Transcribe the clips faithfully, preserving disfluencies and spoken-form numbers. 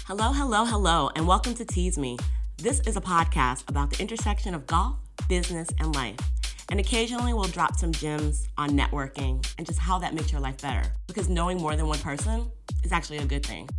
Hello, hello, hello, and welcome to Tease Me. This is a podcast about the intersection of golf, business, and life. And occasionally we'll drop some gems on networking and just how that makes your life better. Because knowing more than one person is actually a good thing.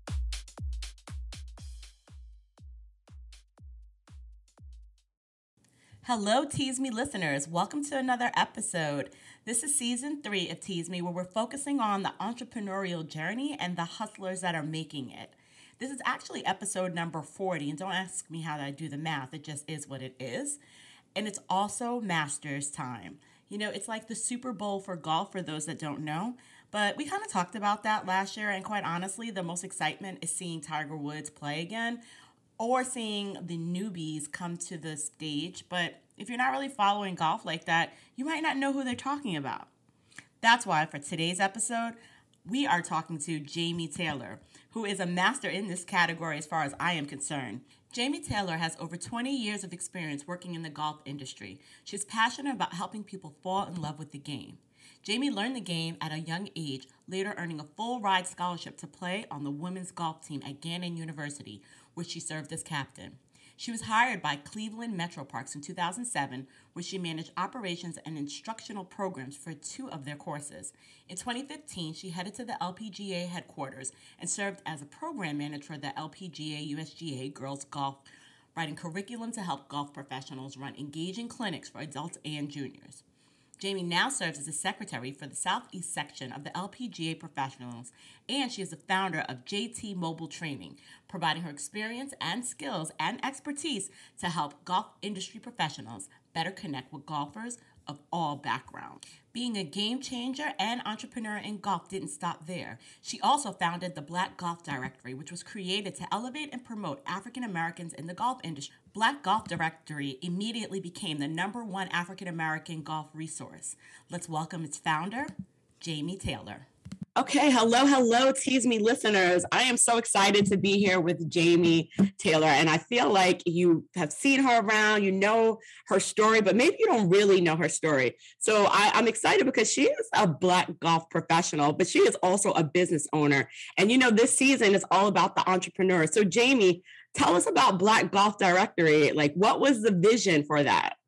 Hello, Tease Me listeners. Welcome to another episode. This is season three of Tease Me, where we're focusing on the entrepreneurial journey and the hustlers that are making it. This is actually episode number forty, and don't ask me how I do the math. It just is what it is. And it's also Masters time. You know, it's like the Super Bowl for golf for those that don't know. But we kind of talked about that last year, and quite honestly, the most excitement is seeing Tiger Woods play again or seeing the newbies come to the stage. But if you're not really following golf like that, you might not know who they're talking about. That's why for today's episode, we are talking to Jamie Taylor, who is a master in this category as far as I am concerned. Jamie Taylor has over twenty years of experience working in the golf industry. She's passionate about helping people fall in love with the game. Jamie learned the game at a young age, later earning a full ride scholarship to play on the women's golf team at Gannon University, where she served as captain. She was hired by Cleveland Metro Parks in two thousand seven, where she managed operations and instructional programs for two of their courses. In twenty fifteen, she headed to the L P G A headquarters and served as a program manager for the L P G A U S G A Girls Golf, writing curriculum to help golf professionals run engaging clinics for adults and juniors. Jamie now serves as a secretary for the Southeast section of the L P G A Professionals, and she is the founder of J T Mobile Training, providing her experience and skills and expertise to help golf industry professionals better connect with golfers of all backgrounds. Being a game changer and entrepreneur in golf didn't stop there. She also founded the Black Golf Directory, which was created to elevate and promote African Americans in the golf industry. Black Golf Directory immediately became the number one African American golf resource. Let's welcome its founder, Jamie Taylor. Okay, hello, hello, Tease Me listeners. I am so excited to be here with Jamie Taylor, and I feel like you have seen her around, you know her story, but maybe you don't really know her story. So I, I'm excited because she is a Black golf professional, but she is also a business owner. And you know, this season is all about the entrepreneur. So Jamie, tell us about Black Golf Directory. Like, what was the vision for that?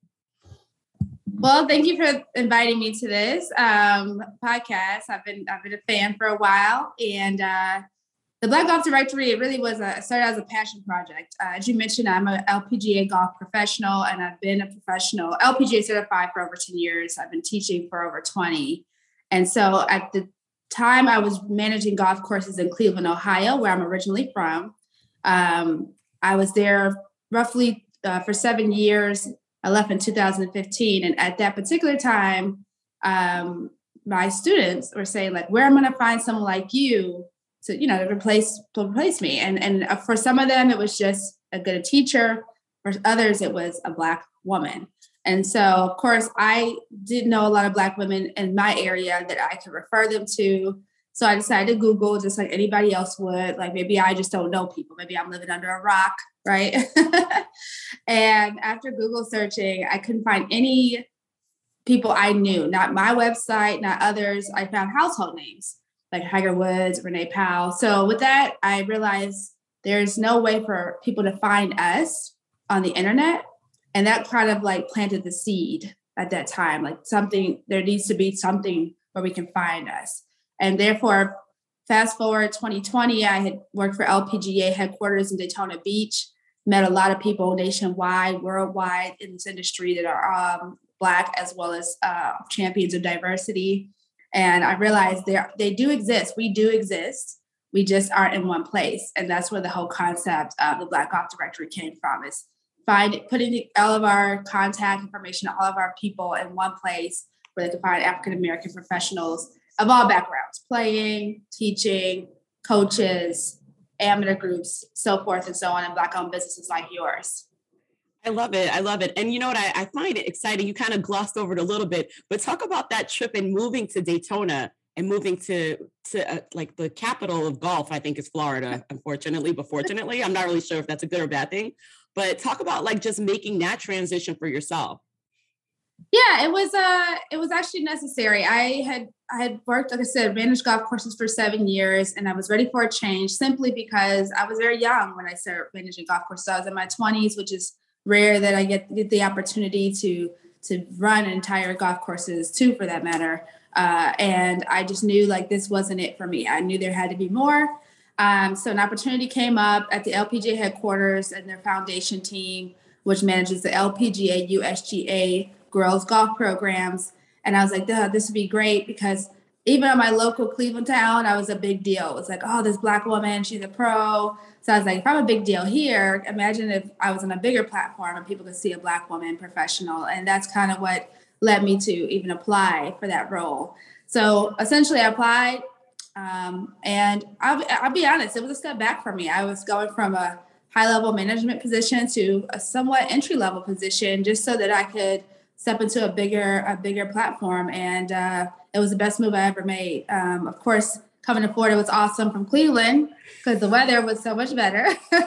Well, thank you for inviting me to this um, podcast. I've been I've been a fan for a while, and uh, the Black Golf Directory, it really was a started as a passion project. Uh, as you mentioned, I'm an L P G A golf professional, and I've been a professional L P G A certified for over ten years. I've been teaching for over twenty, and so at the time, I was managing golf courses in Cleveland, Ohio, where I'm originally from. Um, I was there roughly uh, for seven years. I left in two thousand fifteen. And at that particular time, um, my students were saying, like, where am I going to find someone like you to, you know, to replace, to replace me? And, and for some of them, it was just a good teacher. For others, it was a Black woman. And so, of course, I didn't know a lot of Black women in my area that I could refer them to. So I decided to Google just like anybody else would. Like, maybe I just don't know people. Maybe I'm living under a rock, right? And after Google searching, I couldn't find any people I knew, not my website, not others. I found household names like Tiger Woods, Renee Powell. So with that, I realized there's no way for people to find us on the internet. And that kind of like planted the seed at that time, like something, there needs to be something where we can find us. And therefore, fast forward twenty twenty, I had worked for L P G A headquarters in Daytona Beach, met a lot of people nationwide, worldwide in this industry that are um, Black as well as uh, champions of diversity. And I realized they they do exist. We do exist. We just aren't in one place. And that's where the whole concept of the Black Golf Directory came from, is find, putting all of our contact information, all of our people in one place where they can find African-American professionals of all backgrounds, playing, teaching, coaches, amateur groups, so forth and so on, and Black-owned businesses like yours. I love it. I love it. And you know what? I, I find it exciting. You kind of glossed over it a little bit, but talk about that trip and moving to Daytona and moving to, to uh, like the capital of golf, I think is Florida, unfortunately, but fortunately, I'm not really sure if that's a good or bad thing, but talk about like just making that transition for yourself. Yeah, it was uh it was actually necessary. I had I had worked, like I said, managed golf courses for seven years and I was ready for a change simply because I was very young when I started managing golf courses. I was in my twenties, which is rare that I get, get the opportunity to to run entire golf courses too, for that matter. Uh, and I just knew like this wasn't it for me. I knew there had to be more. Um, so an opportunity came up at the L P G A headquarters and their foundation team, which manages the L P G A, U S G A girls golf programs. And I was like, duh, this would be great because even in my local Cleveland town, I was a big deal. It was like, oh, this Black woman, she's a pro. So I was like, if I'm a big deal here, imagine if I was on a bigger platform and people could see a Black woman professional. And that's kind of what led me to even apply for that role. So essentially I applied um, and I'll, I'll be honest, it was a step back for me. I was going from a high level management position to a somewhat entry level position just so that I could step into a bigger, a bigger platform. And uh, it was the best move I ever made. Um, of course, coming to Florida was awesome from Cleveland because the weather was so much better.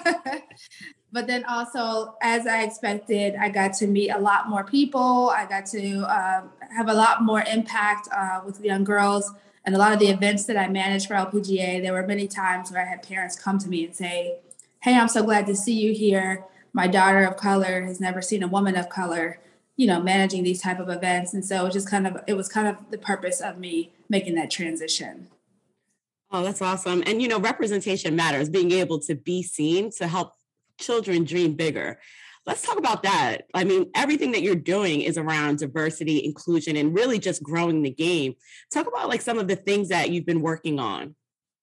But then also, as I expected, I got to meet a lot more people. I got to uh, have a lot more impact uh, with young girls. And a lot of the events that I managed for L P G A, there were many times where I had parents come to me and say, hey, I'm so glad to see you here. My daughter of color has never seen a woman of color, you know, managing these type of events. And so it just kind of, it was kind of the purpose of me making that transition. Oh, that's awesome. And, you know, representation matters, being able to be seen to help children dream bigger. Let's talk about that. I mean, everything that you're doing is around diversity, inclusion, and really just growing the game. Talk about like some of the things that you've been working on.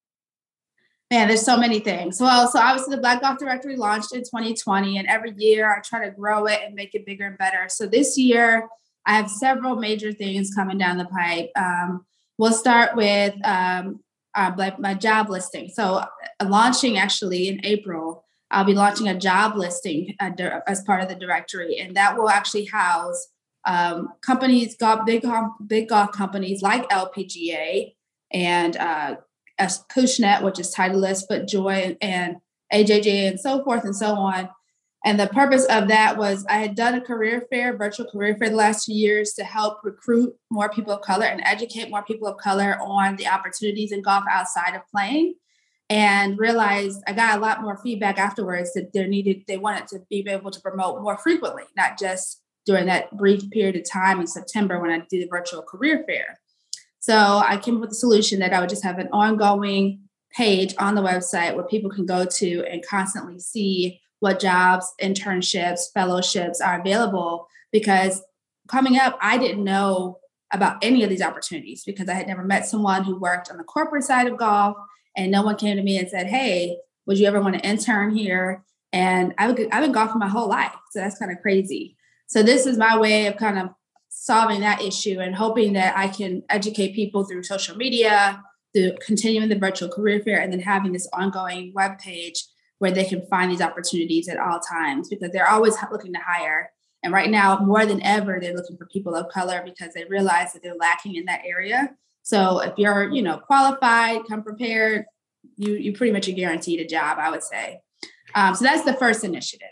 Man, there's so many things. Well, so obviously the Black Golf Directory launched in twenty twenty, and every year I try to grow it and make it bigger and better. So this year I have several major things coming down the pipe. Um, we'll start with um, our, my job listing. So uh, launching actually in April, I'll be launching a job listing uh, as part of the directory, and that will actually house um, companies, golf, big, big golf companies like L P G A and uh, as Cushnet, which is Titleist, FootJoy, and A J J, and so forth and so on. And the purpose of that was I had done a career fair, virtual career fair the last two years to help recruit more people of color and educate more people of color on the opportunities in golf outside of playing. And realized I got a lot more feedback afterwards that they needed, they wanted to be able to promote more frequently, not just during that brief period of time in September when I did the virtual career fair. So I came up with a solution that I would just have an ongoing page on the website where people can go to and constantly see what jobs, internships, fellowships are available. Because coming up, I didn't know about any of these opportunities because I had never met someone who worked on the corporate side of golf, and no one came to me and said, hey, would you ever want to intern here? And I've, I've been golfing my whole life. So that's kind of crazy. So this is my way of kind of solving that issue and hoping that I can educate people through social media, through continuing the virtual career fair, and then having this ongoing web page where they can find these opportunities at all times because they're always looking to hire. And right now, more than ever, they're looking for people of color because they realize that they're lacking in that area. So if you're, you know, qualified, come prepared, you you pretty much are guaranteed a job, I would say. Um, so that's the first initiative.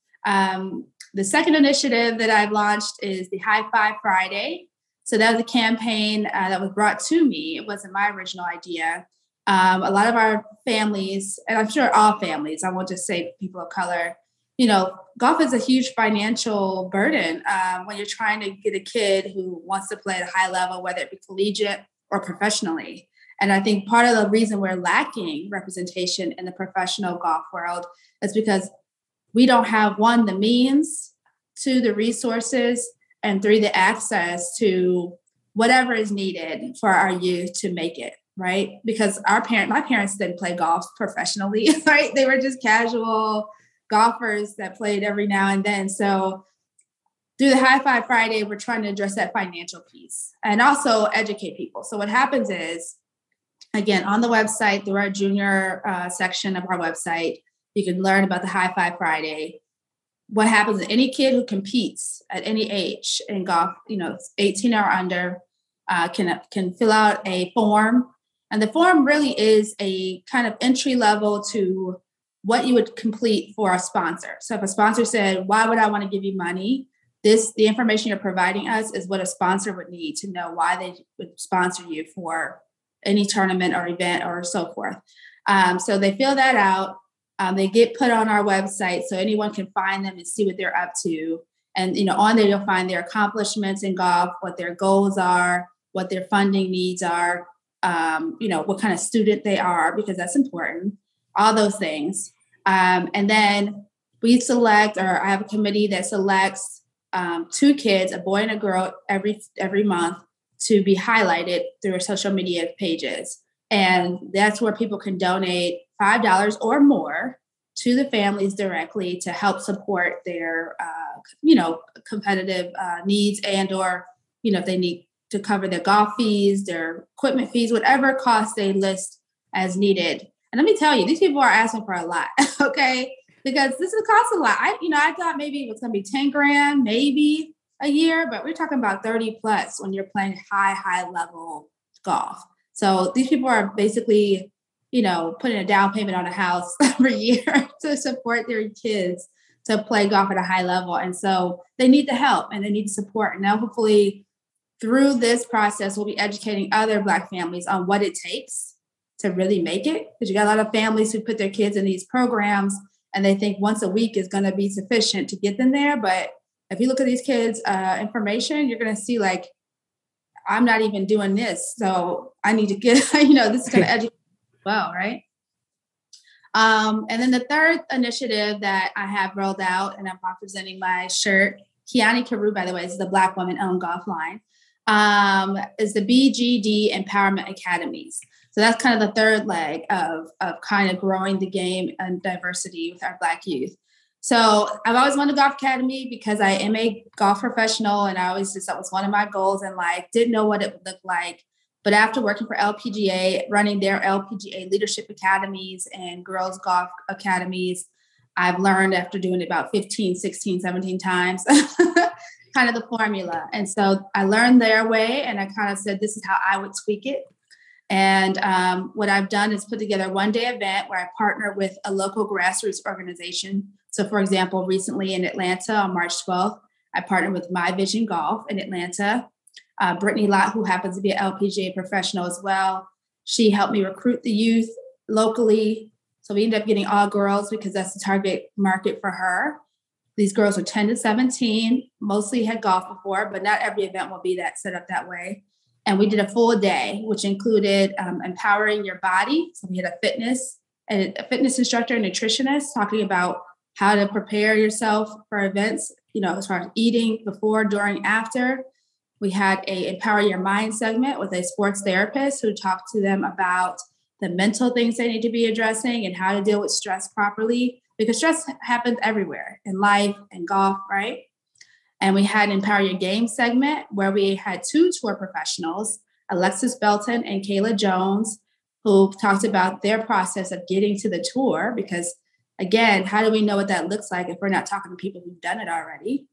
Um, The second initiative that I've launched is the High Five Friday. So that was a campaign uh, that was brought to me. It wasn't my original idea. Um, a lot of our families, and I'm sure all families, I won't just say people of color, you know, golf is a huge financial burden um, when you're trying to get a kid who wants to play at a high level, whether it be collegiate or professionally. And I think part of the reason we're lacking representation in the professional golf world is because we don't have, one, the means, two, the resources, and three, the access to whatever is needed for our youth to make it, right? Because our parent, my parents didn't play golf professionally, right? They were just casual golfers that played every now and then. So through the High Five Friday, we're trying to address that financial piece and also educate people. So what happens is, again, on the website, through our junior uh, section of our website, you can learn about the High Five Friday. What happens is any kid who competes at any age in golf, you know, eighteen or under, uh, can can fill out a form. And the form really is a kind of entry level to what you would complete for a sponsor. So if a sponsor said, why would I want to give you money? this, the information you're providing us is what a sponsor would need to know why they would sponsor you for any tournament or event or so forth. Um, so they fill that out. Um, they get put on our website so anyone can find them and see what they're up to. And, you know, on there, you'll find their accomplishments in golf, what their goals are, what their funding needs are, um, you know, what kind of student they are, because that's important, all those things. Um, and then we select, or I have a committee that selects um, two kids, a boy and a girl, every every month to be highlighted through our social media pages. And that's where people can donate five dollars or more to the families directly to help support their, uh, you know, competitive uh, needs and or, you know, if they need to cover their golf fees, their equipment fees, whatever costs they list as needed. And let me tell you, these people are asking for a lot, okay? Because this will cost a lot. I, you know, I thought maybe it was going to be ten grand, maybe a year, but we're talking about thirty plus when you're playing high, high level golf. So these people are basically, you know, putting a down payment on a house every year to support their kids to play golf at a high level. And so they need the help and they need support. And now hopefully through this process, we'll be educating other Black families on what it takes to really make it. Because you got a lot of families who put their kids in these programs and they think once a week is going to be sufficient to get them there. But if you look at these kids' uh, information, you're going to see like, I'm not even doing this. So I need to get, you know, this is going to educate well, right? Um, and then the third initiative that I have rolled out, and I'm representing my shirt, Kiani Carew, by the way, is the Black woman-owned golf line, um, is the B G D Empowerment Academies. So that's kind of the third leg of, of kind of growing the game and diversity with our Black youth. So I've always wanted a golf academy because I am a golf professional, and I always just, that was one of my goals in life, didn't know what it would look like. But after working for L P G A, running their L P G A leadership academies and girls golf academies, I've learned after doing it about fifteen, sixteen, seventeen times, kind of the formula. And so I learned their way, and I kind of said, this is how I would tweak it. And um, what I've done is put together a one-day event where I partner with a local grassroots organization. So for example, recently in Atlanta on March twelfth, I partnered with My Vision Golf in Atlanta. Uh, Brittany Lott, who happens to be an L P G A professional as well. She helped me recruit the youth locally. So we ended up getting all girls because that's the target market for her. These girls are ten to seventeen, mostly had golf before, but not every event will be that set up that way. And we did a full day, which included um, empowering your body. So we had a fitness, a fitness instructor, a nutritionist talking about how to prepare yourself for events, you know, as far as eating before, during, after. We had a Empower Your Mind segment with a sports therapist who talked to them about the mental things they need to be addressing and how to deal with stress properly, because stress happens everywhere in life and golf, right? And we had an Empower Your Game segment where we had two tour professionals, Alexis Belton and Kayla Jones, who talked about their process of getting to the tour. Because again, how do we know what that looks like if we're not talking to people who've done it already?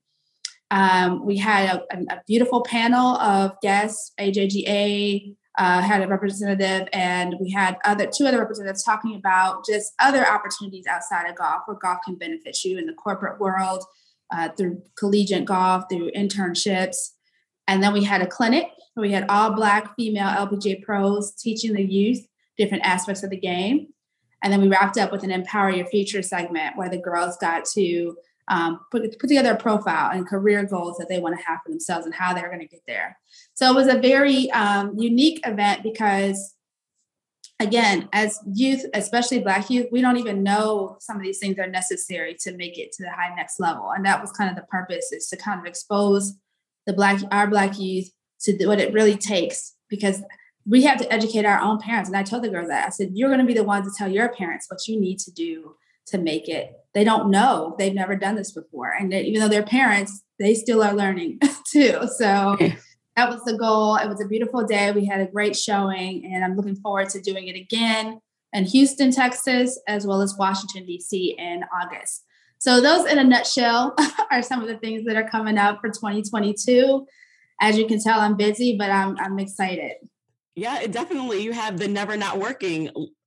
Um, we had a, a beautiful panel of guests. A J G A uh, had a representative, and we had other two other representatives talking about just other opportunities outside of golf, where golf can benefit you in the corporate world, uh, through collegiate golf, through internships. And then we had a clinic where we had all Black female L P G A pros teaching the youth different aspects of the game. And then we wrapped up with an Empower Your Future segment where the girls got to Um, put, put together a profile and career goals that they want to have for themselves and how they're going to get there. So it was a very um, unique event because, again, as youth, especially Black youth, we don't even know some of these things are necessary to make it to the high next level. And that was kind of the purpose, is to kind of expose the Black, our Black youth to what it really takes, because we have to educate our own parents. And I told the girls that, I said, you're going to be the ones to tell your parents what you need to do to make it. They don't know. They've never done this before. And they, even though they're parents, they still are learning too. So that was the goal. It was a beautiful day. We had a great showing, and I'm looking forward to doing it again in Houston, Texas, as well as Washington, D C in August. So those in a nutshell are some of the things that are coming up for twenty twenty-two. As you can tell, I'm busy, but I'm I'm excited. Yeah, it definitely, you have the never not working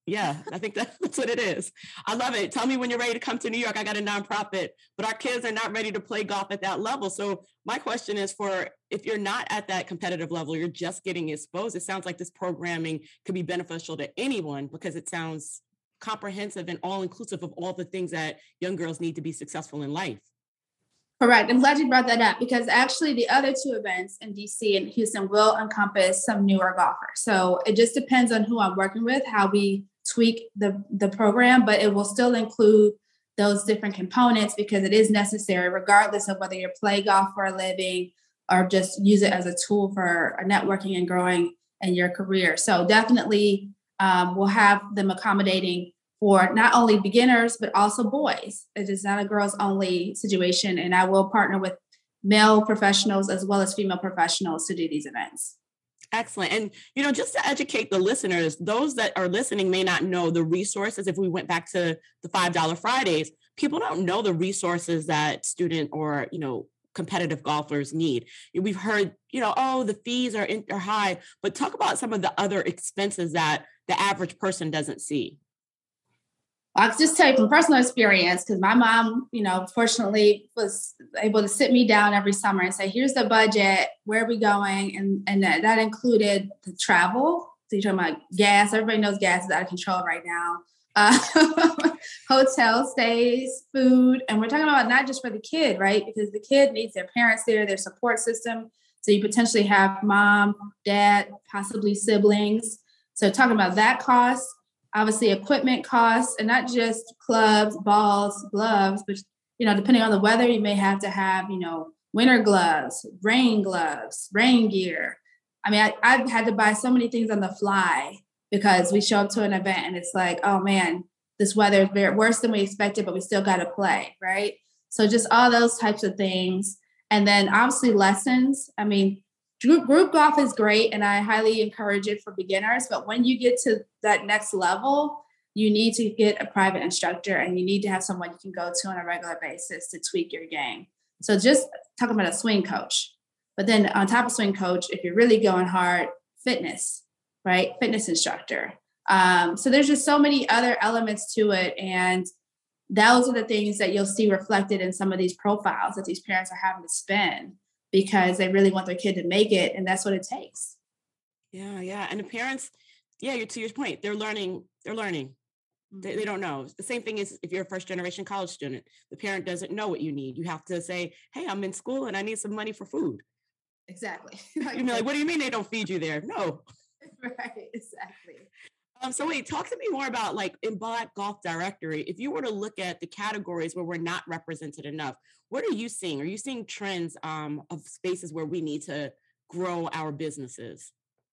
Yeah, I think that, that's what it is. I love it. Tell me when you're ready to come to New York. I got a nonprofit, but our kids are not ready to play golf at that level. So my question is for, if you're not at that competitive level, you're just getting exposed. It sounds like this programming could be beneficial to anyone because it sounds comprehensive and all inclusive of all the things that young girls need to be successful in life. Correct. I'm glad you brought that up because actually the other two events in D C and Houston will encompass some newer golfers. So it just depends on who I'm working with, how we tweak the, the program, but it will still include those different components because it is necessary regardless of whether you play golf for a living or just use it as a tool for networking and growing in your career. So definitely um, we'll have them accommodating for not only beginners, but also boys. It is not a girls only situation. And I will partner with male professionals as well as female professionals to do these events. Excellent. And, you know, just to educate the listeners, those that are listening may not know the resources. If we went back to the five dollar Fridays, people don't know the resources that student or, you know, competitive golfers need. We've heard, you know, oh, the fees are, in, are high, but talk about some of the other expenses that the average person doesn't see. I can just tell you from personal experience, because my mom, you know, fortunately was able to sit me down every summer and say, here's the budget, where are we going? And, and that, that included the travel. So you're talking about gas. Everybody knows gas is out of control right now. Uh, hotel stays, food. And we're talking about not just for the kid, right? Because the kid needs their parents there, their support system. So you potentially have mom, dad, possibly siblings. So talking about that cost. Obviously, equipment costs, and not just clubs, balls, gloves, but, you know, depending on the weather, you may have to have, you know, winter gloves, rain gloves, rain gear. I mean, I, I've had to buy so many things on the fly because we show up to an event and it's like, oh man, this weather is very worse than we expected, but we still got to play, right? So just all those types of things. And then obviously lessons. I mean, Group, group golf is great, and I highly encourage it for beginners. But when you get to that next level, you need to get a private instructor, and you need to have someone you can go to on a regular basis to tweak your game. So just talking about a swing coach. But then on top of swing coach, if you're really going hard, fitness, right? Fitness instructor. Um, so there's just so many other elements to it. And those are the things that you'll see reflected in some of these profiles that these parents are having to spend, because they really want their kid to make it. And that's what it takes. Yeah. Yeah. And the parents, yeah, you're to your point, they're learning, they're learning. Mm-hmm. They, they don't know. The same thing is if you're a first generation college student, the parent doesn't know what you need. You have to say, hey, I'm in school and I need some money for food. Exactly. You'd be like, what do you mean they don't feed you there? No. Right. Exactly. Um, so wait, talk to me more about, like, in Black Golf Directory, if you were to look at the categories where we're not represented enough, what are you seeing? Are you seeing trends um, of spaces where we need to grow our businesses?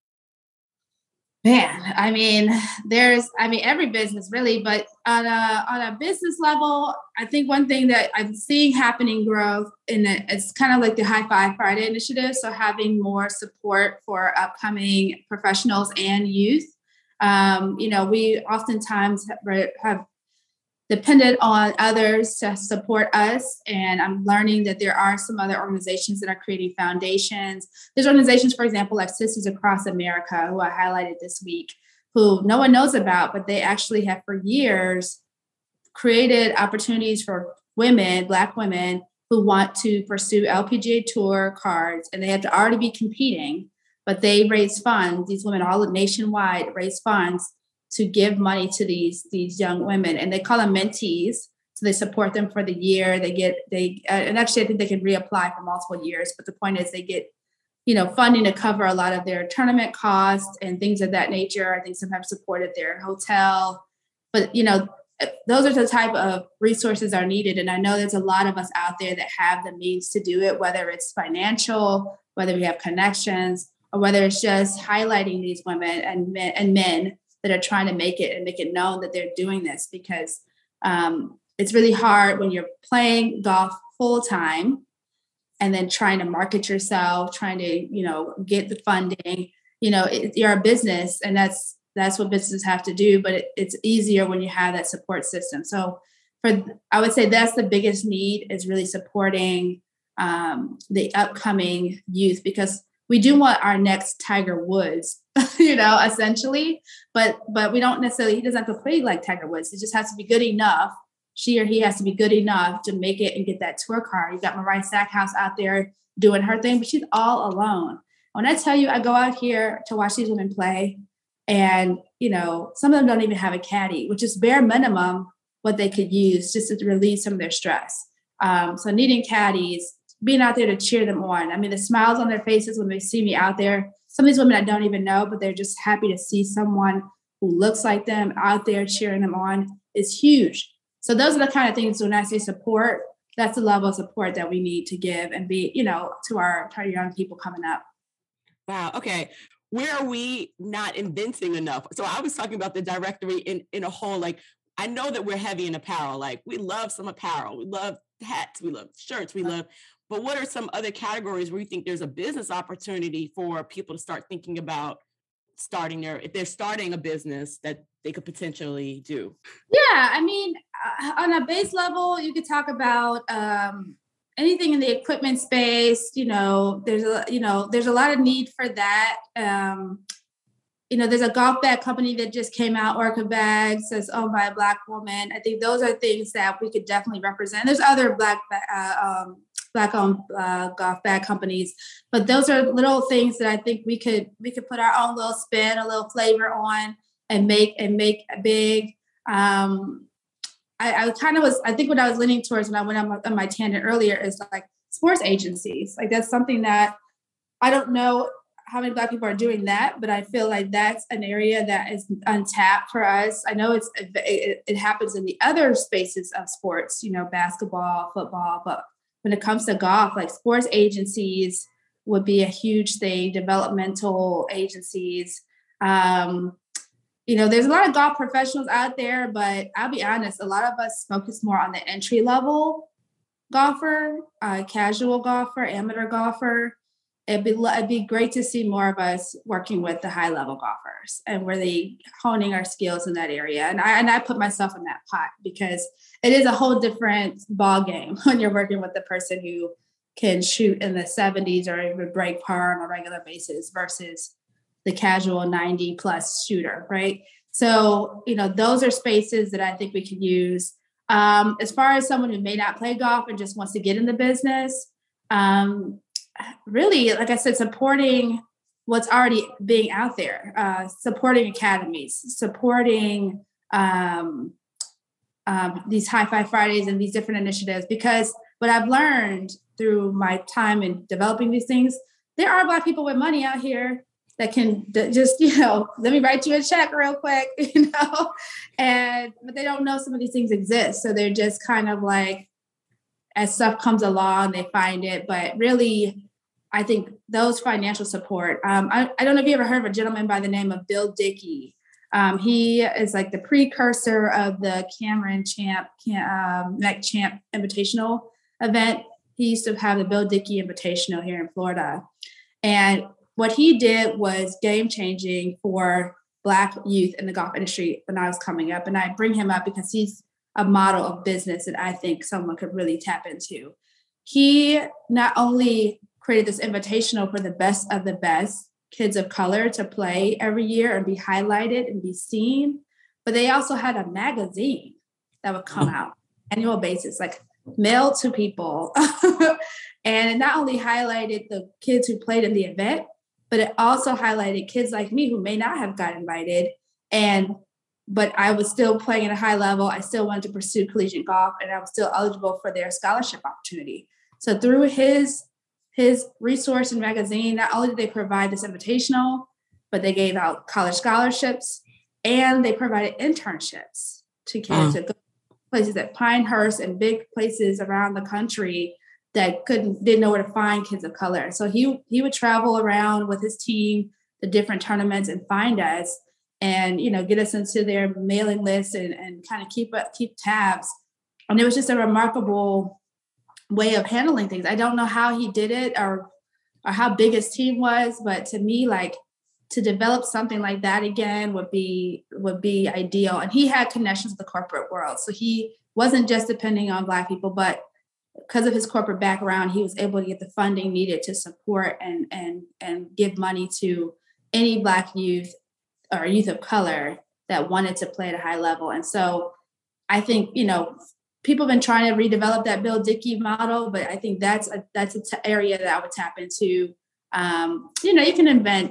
Man, I mean, there's, I mean, every business really, but on a, on a business level, I think one thing that I'm seeing happening growth in it, it's kind of like the High Five Friday initiative. So having more support for upcoming professionals and youth. Um, you know, we oftentimes have, have depended on others to support us. And I'm learning that there are some other organizations that are creating foundations. There's organizations, for example, like Sisters Across America, who I highlighted this week, who no one knows about, but they actually have for years created opportunities for women, Black women, who want to pursue L P G A Tour cards, and they have to already be competing. But they raise funds. These women all nationwide raise funds to give money to these, these young women. And they call them mentees. So they support them for the year. They get, they, uh, and actually I think they can reapply for multiple years. But the point is they get, you know, funding to cover a lot of their tournament costs and things of that nature. I think some have supported their hotel. But, you know, those are the type of resources are needed. And I know there's a lot of us out there that have the means to do it, whether it's financial, whether we have connections, or whether it's just highlighting these women and men, and men that are trying to make it and make it known that they're doing this, because um, it's really hard when you're playing golf full time and then trying to market yourself, trying to, you know, get the funding. You know, it, you're a business, and that's that's what businesses have to do. But it, it's easier when you have that support system. So, for I would say that's the biggest need, is really supporting um, the upcoming youth, because we do want our next Tiger Woods you know, essentially. But but we don't necessarily, he doesn't have to play like Tiger Woods. It just has to be good enough. She or he has to be good enough to make it and get that tour card. You got Mariah Stackhouse out there doing her thing, but she's all alone. When I tell you, I go out here to watch these women play, and, you know, some of them don't even have a caddy, which is bare minimum what they could use just to relieve some of their stress. Um, so needing caddies, being out there to cheer them on. I mean, the smiles on their faces when they see me out there. Some of these women I don't even know, but they're just happy to see someone who looks like them out there cheering them on is huge. So those are the kind of things when I say support, that's the level of support that we need to give and be, you know, to our, to our young people coming up. Wow. Okay. Where are we not inventing enough? So I was talking about the directory in, in a whole, like, I know that we're heavy in apparel. Like, we love some apparel. We love hats. We love shirts. We love, but what are some other categories where you think there's a business opportunity for people to start thinking about starting their, if they're starting a business that they could potentially do? Yeah. I mean, uh, on a base level, you could talk about, um, anything in the equipment space. You know, there's a, you know, there's a lot of need for that. Um, you know, there's a golf bag company that just came out, Orca Bags, that's owned by a Black woman. I think those are things that we could definitely represent. There's other Black, uh, um, Black-owned uh, golf bag companies, but those are little things that I think we could we could put our own little spin, a little flavor on, and make and make big. Um, I, I kind of was, I think what I was leaning towards when I went on my, on my tangent earlier is like sports agencies. Like that's something that I don't know how many Black people are doing that, but I feel like that's an area that is untapped for us. I know it's it, it happens in the other spaces of sports, you know, basketball, football, but when it comes to golf, like sports agencies would be a huge thing, developmental agencies. Um, you know, there's a lot of golf professionals out there, but I'll be honest, a lot of us focus more on the entry level golfer, uh, casual golfer, amateur golfer. It'd be, it'd be great to see more of us working with the high level golfers and really honing our skills in that area. And I, and I put myself in that pot because it is a whole different ball game when you're working with the person who can shoot in the seventies or even break par on a regular basis versus the casual ninety plus shooter, right? So, you know, those are spaces that I think we can use. Um, as far as someone who may not play golf and just wants to get in the business, um, really, like I said, supporting what's already being out there, uh, supporting academies, supporting um, um, these High Five Fridays and these different initiatives. Because what I've learned through my time in developing these things, there are Black people with money out here that can just, you know, let me write you a check real quick, you know, and, but they don't know some of these things exist. So they're just kind of like, as stuff comes along, they find it. But really, I think those financial support, um, I, I don't know if you ever heard of a gentleman by the name of Bill Dickey. Um, he is like the precursor of the Cameron Champ, um, Neck Champ Invitational event. He used to have the Bill Dickey Invitational here in Florida. And what he did was game changing for Black youth in the golf industry when I was coming up. And I bring him up because he's a model of business that I think someone could really tap into. He not only created this invitational for the best of the best kids of color to play every year and be highlighted and be seen, but they also had a magazine that would come out annual basis, like mailed to people. And it not only highlighted the kids who played in the event, but it also highlighted kids like me who may not have got invited. And, but I was still playing at a high level. I still wanted to pursue collegiate golf and I was still eligible for their scholarship opportunity. So through his, his resource and magazine, not only did they provide this invitational, but they gave out college scholarships and they provided internships to kids at places at Pinehurst and big places around the country that couldn't, didn't know where to find kids of color. So he he would travel around with his team, the different tournaments, and find us and, you know, get us into their mailing list and, and kind of keep keep tabs. And it was just a remarkable way of handling things. I don't know how he did it or or how big his team was, but to me, like, to develop something like that again would be would be ideal. And he had connections with the corporate world. So he wasn't just depending on Black people, but because of his corporate background, he was able to get the funding needed to support and and and give money to any Black youth or youth of color that wanted to play at a high level. And so I think, you know, people have been trying to redevelop that Bill Dickey model, but I think that's a, that's an t- area that I would tap into. Um, you know, you can invent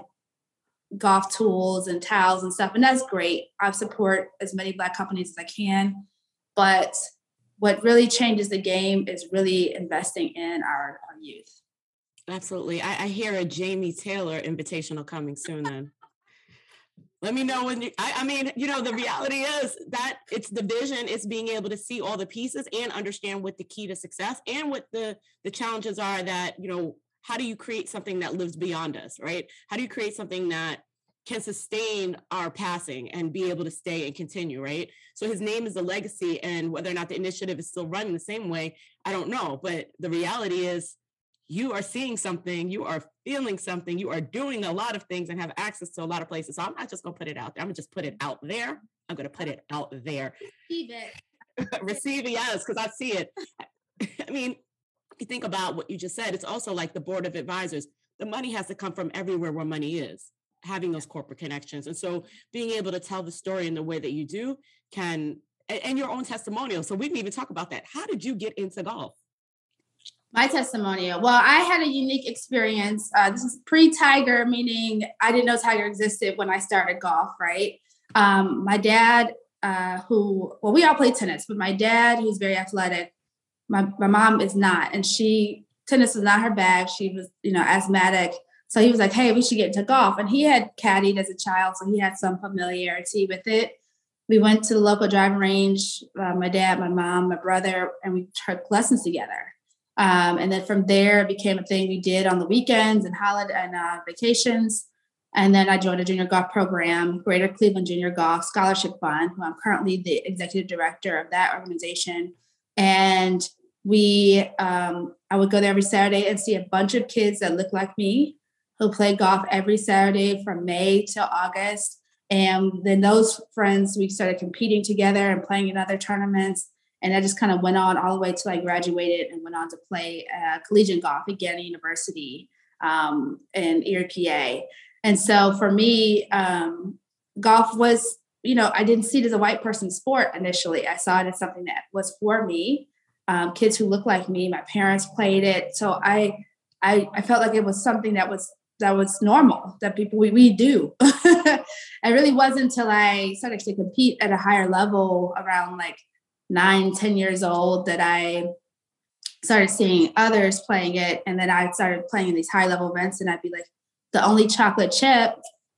golf tools and towels and stuff, and that's great. I support as many Black companies as I can. But what really changes the game is really investing in our, our youth. Absolutely. I, I hear a Jamie Taylor invitational coming soon then. Let me know when you, I, I mean, you know, the reality is that it's the vision, it's being able to see all the pieces and understand what the key to success and what the, the challenges are that, you know, how do you create something that lives beyond us, right? How do you create something that can sustain our passing and be able to stay and continue, right? So his name is a legacy, and whether or not the initiative is still running the same way, I don't know. But the reality is you are seeing something, you are feeling something, you are doing a lot of things and have access to a lot of places. So I'm not just going to put it out there. I'm going to just put it out there. I'm going to put it out there. Receive it. Receive it, yes, because I see it. I mean, if you think about what you just said, it's also like the board of advisors. The money has to come from everywhere where money is, having those corporate connections. And so being able to tell the story in the way that you do can, and, and your own testimonial. So we can even talk about that. How did you get into golf? My testimonial. Well, I had a unique experience. Uh, this is pre-Tiger, meaning I didn't know Tiger existed when I started golf, right? Um, my dad, uh, who, well, we all play tennis, but my dad, who's very athletic, my, my mom is not. And she, tennis was not her bag. She was, you know, asthmatic. So he was like, hey, we should get into golf. And he had caddied as a child, so he had some familiarity with it. We went to the local driving range, uh, my dad, my mom, my brother, and we took lessons together. Um, and then from there, it became a thing we did on the weekends and holiday and uh, vacations. And then I joined a junior golf program, Greater Cleveland Junior Golf Scholarship Fund, who I'm currently the executive director of that organization. And we, um, I would go there every Saturday and see a bunch of kids that look like me, who play golf every Saturday from May till August. And then those friends, we started competing together and playing in other tournaments. And that just kind of went on all the way till I graduated and went on to play uh, collegiate golf at Gannon University um, in Erie, P A. And so for me, um, golf was, you know, I didn't see it as a white person sport initially. I saw it as something that was for me, um, kids who look like me. My parents played it. So I, I, I felt like it was something that was that was normal, that people, we, we do. It really wasn't until I started to compete at a higher level around like nine, ten years old that I started seeing others playing it. And then I started playing in these high level events, and I'd be like the only chocolate chip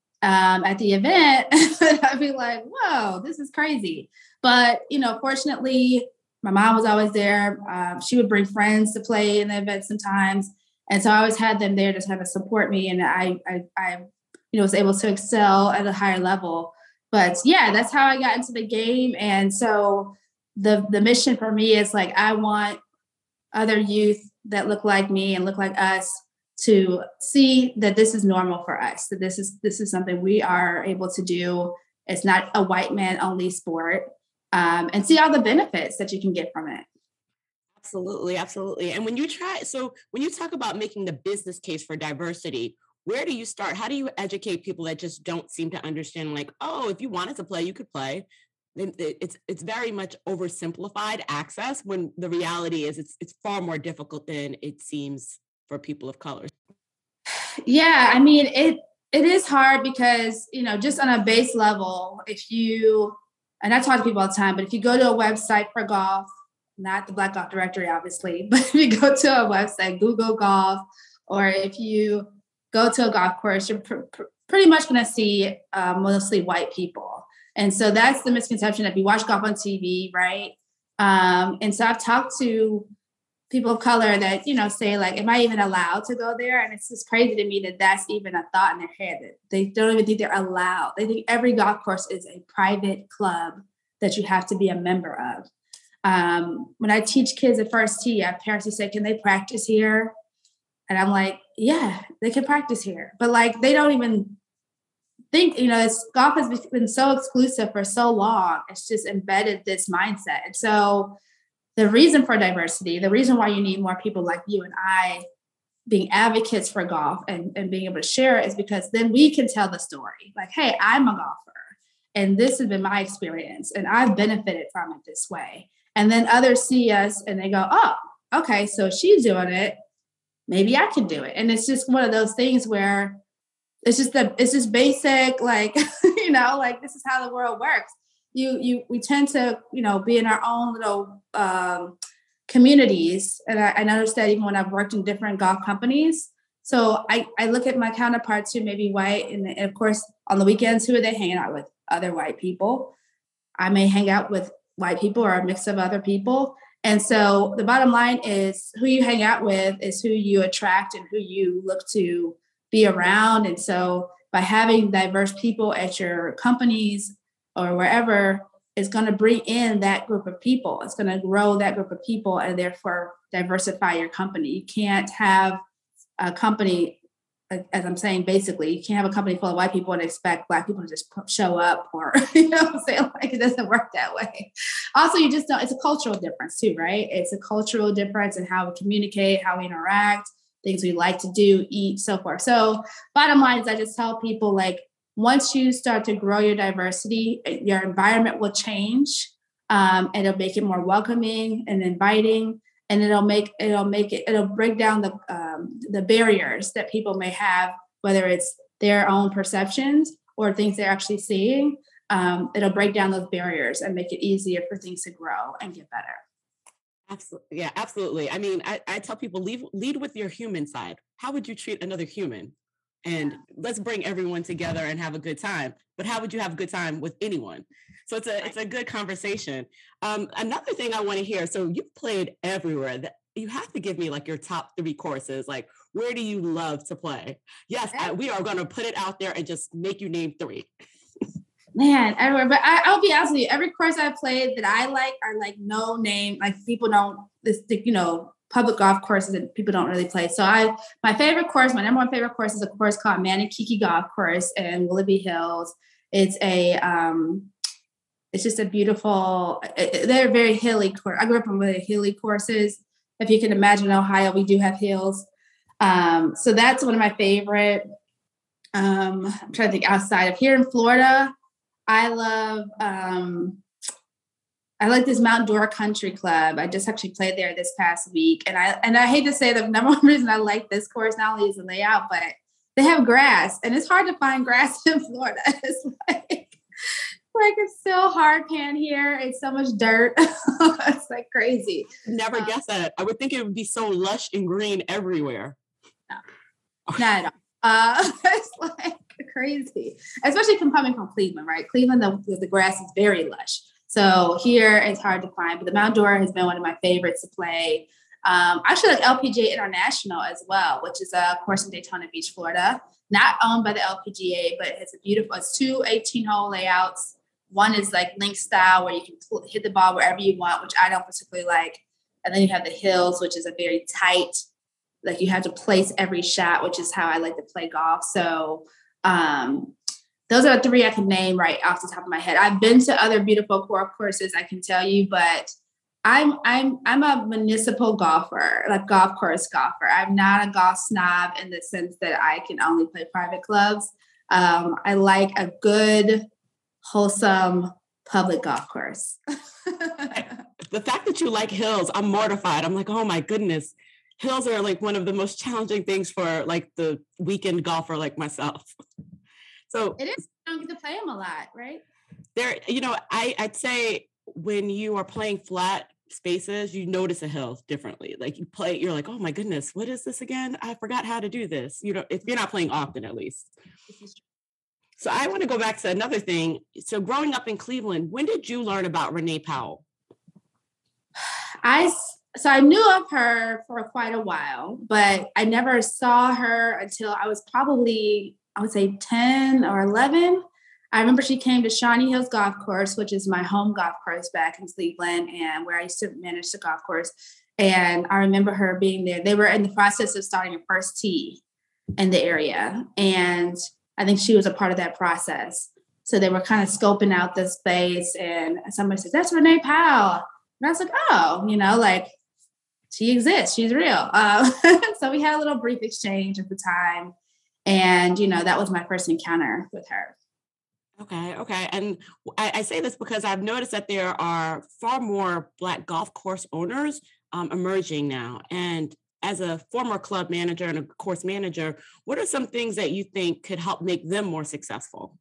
um, at the event. I'd be like, whoa, this is crazy. But, you know, fortunately, my mom was always there. Um, she would bring friends to play in the event sometimes. And so I always had them there to kind of support me. And I, I, I, you know, was able to excel at a higher level. But yeah, that's how I got into the game. And so the, the mission for me is like, I want other youth that look like me and look like us to see that this is normal for us, that this is, this is something we are able to do. It's not a white man only sport, um, and see all the benefits that you can get from it. Absolutely. Absolutely. And when you try, so when you talk about making the business case for diversity, where do you start? How do you educate people that just don't seem to understand, like, oh, if you wanted to play, you could play? It's it's very much oversimplified access, when the reality is it's it's far more difficult than it seems for people of color. Yeah, I mean, it it is hard because, you know, just on a base level, if you, and I talk to people all the time, but if you go to a website for golf, not the Black Golf Directory, obviously, but if you go to a website, Google Golf, or if you go to a golf course, you're pr- pr- pretty much going to see uh, mostly white people. And so that's the misconception, that we watch golf on T V, right? Um, and so I've talked to people of color that, you know, say like, am I even allowed to go there? And it's just crazy to me that that's even a thought in their head, that they don't even think they're allowed. They think every golf course is a private club that you have to be a member of. Um, when I teach kids at First Tee, I have parents who say, can they practice here? And I'm like, yeah, they can practice here. But like, they don't even think, you know, it's, golf has been so exclusive for so long. It's just embedded this mindset. And so the reason for diversity, the reason why you need more people like you and I being advocates for golf and, and being able to share it is because then we can tell the story. Like, hey, I'm a golfer and this has been my experience and I've benefited from it this way. And then others see us and they go, oh, okay, so she's doing it. Maybe I can do it. And it's just one of those things where it's just the, it's just basic, like, you know, like this is how the world works. You, you, we tend to, you know, be in our own little, um, communities. And I, I noticed that even when I've worked in different golf companies. So I, I look at my counterparts who may be white. And, and of course, on the weekends, who are they hanging out with? Other white people. I may hang out with white people or a mix of other people. And so the bottom line is who you hang out with is who you attract and who you look to be around. And so by having diverse people at your companies or wherever, is going to bring in that group of people. It's going to grow that group of people and therefore diversify your company. You can't have a company, as I'm saying, basically, you can't have a company full of white people and expect Black people to just show up or, you know what I'm saying? Like, it doesn't work that way. Also, you just don't, it's a cultural difference too, right? It's a cultural difference in how we communicate, how we interact, things we like to do, eat, so forth. So bottom line is I just tell people, like, once you start to grow your diversity, your environment will change, um, and it'll make it more welcoming and inviting, and it'll make it'll make it it'll break down the um, the barriers that people may have, whether it's their own perceptions or things they're actually seeing. Um, it'll break down those barriers and make it easier for things to grow and get better. Absolutely, yeah, absolutely. I mean, I, I tell people lead lead with your human side. How would you treat another human? And let's bring everyone together and have a good time. But how would you have a good time with anyone? So it's a it's a good conversation. Um, another thing I want to hear. So you've played everywhere. That you have to give me like your top three courses. Like, where do you love to play? Yes, I, we are going to put it out there and just make you name three. Man, everywhere. But I, I'll be honest with you. Every course I played that I like are like no name. Like people don't. This, you know. Public golf courses that people don't really play. So I, my favorite course, my number one favorite course is a course called Manakiki Golf Course in Willoughby Hills. It's a, um, it's just a beautiful, it, they're very hilly course. I grew up on really hilly courses. If you can imagine Ohio, we do have hills. Um, so that's one of my favorite. Um, I'm trying to think outside of here in Florida. I love, um, I like this Mount Dora Country Club. I just actually played there this past week. And I and I hate to say the number one reason I like this course, not only is the layout, but they have grass. And it's hard to find grass in Florida. It's like, like it's so hard pan here. It's so much dirt. It's like crazy. Never um, guess that. I would think it would be so lush and green everywhere. No, not at all. Uh, it's like crazy. Especially from coming from Cleveland, right? Cleveland, the, the grass is very lush. So here it's hard to find, but the Mount Dora has been one of my favorites to play. Um, actually, like L P G A International as well, which is a course in Daytona Beach, Florida, not owned by the L P G A, but it's a beautiful, it's two eighteen-hole layouts. One is like link style where you can pull, hit the ball wherever you want, which I don't particularly like. And then you have the hills, which is a very tight, like you have to place every shot, which is how I like to play golf. So, um, those are three I can name right off the top of my head. I've been to other beautiful core courses, I can tell you, but I'm I'm I'm a municipal golfer, like golf course golfer. I'm not a golf snob in the sense that I can only play private clubs. Um, I like a good, wholesome public golf course. The fact that you like hills, I'm mortified. I'm like, oh my goodness. Hills are like one of the most challenging things for like the weekend golfer like myself. So it is. You don't get to play them a lot, right? There, you know, I, I'd say when you are playing flat spaces, you notice a hill differently. Like you play, you're like, oh my goodness, what is this again? I forgot how to do this. You know, if you're not playing often, at least. So I want to go back to another thing. So growing up in Cleveland, when did you learn about Renee Powell? I so I knew of her for quite a while, but I never saw her until I was probably, I would say ten or eleven. I remember she came to Shawnee Hills Golf Course, which is my home golf course back in Cleveland and where I used to manage the golf course. And I remember her being there. They were in the process of starting a first tee in the area. And I think she was a part of that process. So they were kind of scoping out the space and somebody said, that's Renee Powell. And I was like, oh, you know, like she exists. She's real. Uh, so we had a little brief exchange at the time. And, you know, that was my first encounter with her. Okay, okay. And I, I say this because I've noticed that there are far more Black golf course owners um, emerging now. And as a former club manager and a course manager, what are some things that you think could help make them more successful?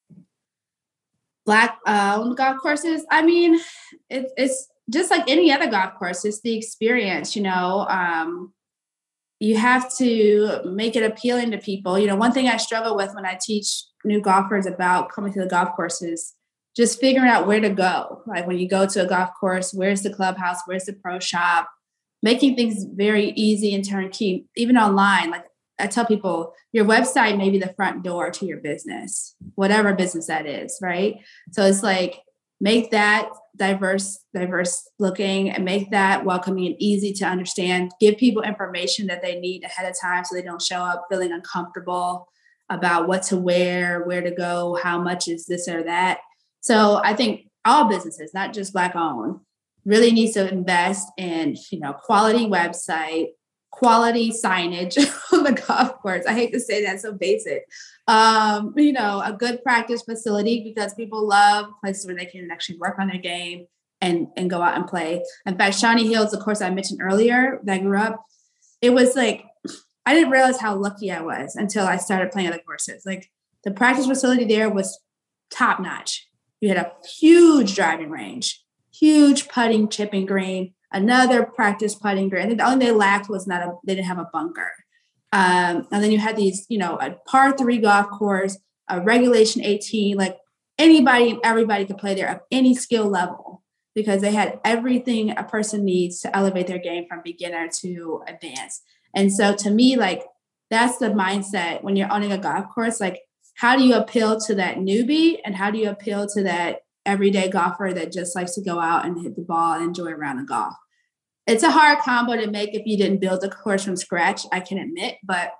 Black owned golf courses, I mean, it, it's just like any other golf course, it's the experience, you know. Um, you have to make it appealing to people. You know, one thing I struggle with when I teach new golfers about coming to the golf course is just figuring out where to go. Like when you go to a golf course, where's the clubhouse? Where's the pro shop? Making things very easy and turnkey, even online. Like I tell people, your website may be the front door to your business, whatever business that is, right? So it's like, make that diverse, diverse looking and make that welcoming and easy to understand. Give people information that they need ahead of time so they don't show up feeling uncomfortable about what to wear, where to go, how much is this or that. So I think all businesses, not just Black owned, really needs to invest in, you know, quality website, quality signage on the golf course. I hate to say that, so basic. Um, you know, a good practice facility because people love places where they can actually work on their game and, and go out and play. In fact, Shawnee Hills, the course I mentioned earlier, that I grew up, it was like, I didn't realize how lucky I was until I started playing other courses. Like the practice facility there was top notch. You had a huge driving range, huge putting, chipping green, another practice putting green. I think the only thing they lacked was not a, they didn't have a bunker. Um, and then you had these, you know, a par three golf course, a regulation eighteen, like anybody and everybody could play there of any skill level because they had everything a person needs to elevate their game from beginner to advanced. And so to me, like, that's the mindset when you're owning a golf course. Like, how do you appeal to that newbie and how do you appeal to that everyday golfer that just likes to go out and hit the ball and enjoy a round of golf? It's a hard combo to make if you didn't build a course from scratch, I can admit. But